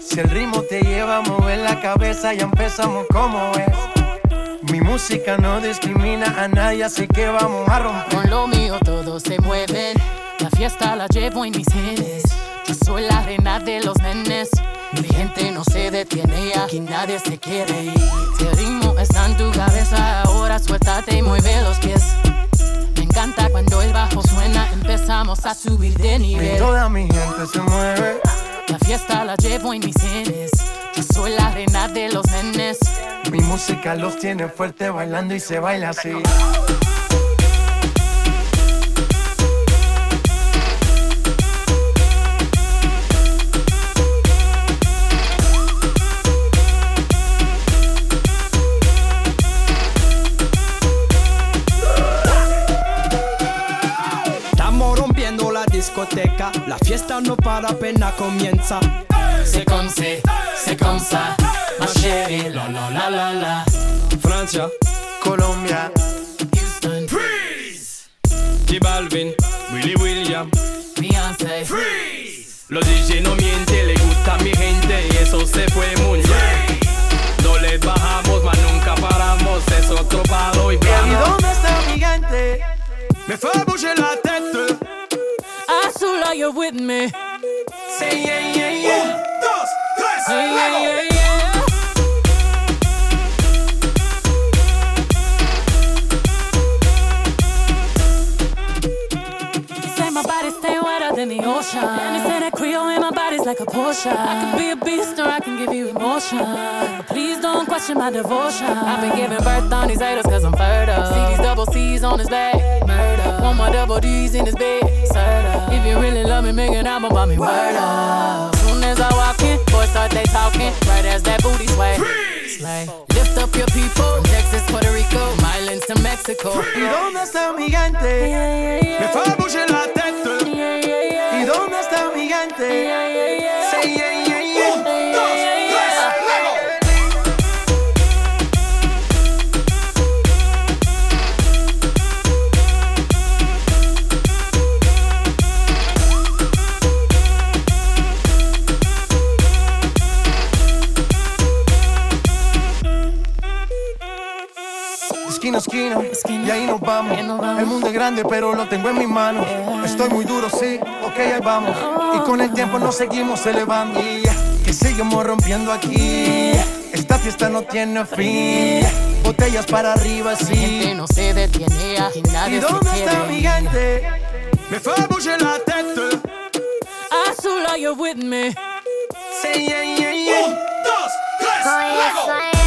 Si el ritmo te lleva a mover la cabeza, ya empezamos como es. Mi música no discrimina a nadie, así que vamos a romper. Con lo mío todos se mueven, la fiesta la llevo en mis genes. Yo soy la reina de los nenes. Mi gente no se detiene, aquí nadie se quiere ir. Si el ritmo está en tu cabeza, ahora suéltate y mueve los pies. Me encanta cuando el bajo suena, empezamos a subir de nivel. Y toda mi gente se mueve. La fiesta la llevo en mis genes. Yo soy la reina de los nenes. Mi música los tiene fuerte bailando y se baila así. Discoteca, la fiesta no para, apenas comienza. C'est comme ça, ma chérie, la la la la la. Francia, Colombia, Houston, Freeze. J Balvin, Willy William, Beyoncé, Freeze. Los DJ no mienten, le gusta a mi gente y eso se fue muy bien. No les bajamos, mas nunca paramos, es otro palo y ¿y plano. dónde está mi gente? Me fait bouger la tête. Azul, you're with me. Say yeah, yeah, yeah. 1, 2, 3, Yeah, yeah, yeah, yeah. You say my body stay wetter than the ocean. And you say that Creole in my body's like a Porsche. I can be a beast or I can give you emotion. But please don't question my devotion. I've been giving birth on these haters cause I'm fertile. See these double C's on his back. Murder. Want my double D's in his bed. Serta. If you really love me, make an album about me. Word up. Soon as I walk in, boys start they talking. Right as that booty sway. Slay. Lift up your people. From Texas, Puerto Rico, Islands to Mexico. ¿Y dónde está mi gente? Yeah, yeah, Me yeah. fait bouger la tête. Yeah, yeah, yeah. ¿Y dónde está mi gente? Yeah, yeah, yeah. Say yeah, yeah, yeah. 1, 2, 3, luego. Esquina a esquina, y ahí nos vamos. El mundo es grande, pero lo tengo en mis manos. Estoy muy duro, sí, ok, ahí vamos. Y con el tiempo nos seguimos elevando. Que seguimos rompiendo aquí. Esta fiesta no tiene fin. Botellas para arriba, Mi gente sí. no se detiene, aquí nadie ¿Y se dónde quiere. está mi gente? Me fait bouger la tête. Azul, you're with me. Say yeah, yeah, yeah. 1, 2, 3, luego.